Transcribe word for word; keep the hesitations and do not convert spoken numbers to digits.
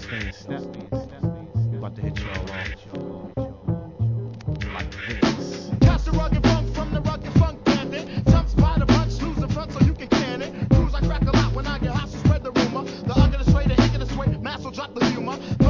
stay in step. About to hit y'all off like this. Catch the rugged funk from the rugged funk bandit. Jumps by the punch, lose the front so you can can it. Cruise I crack a lot when I get hot, so spread the rumor. The ugly the sway, the hick of the sway, mass will drop the humor.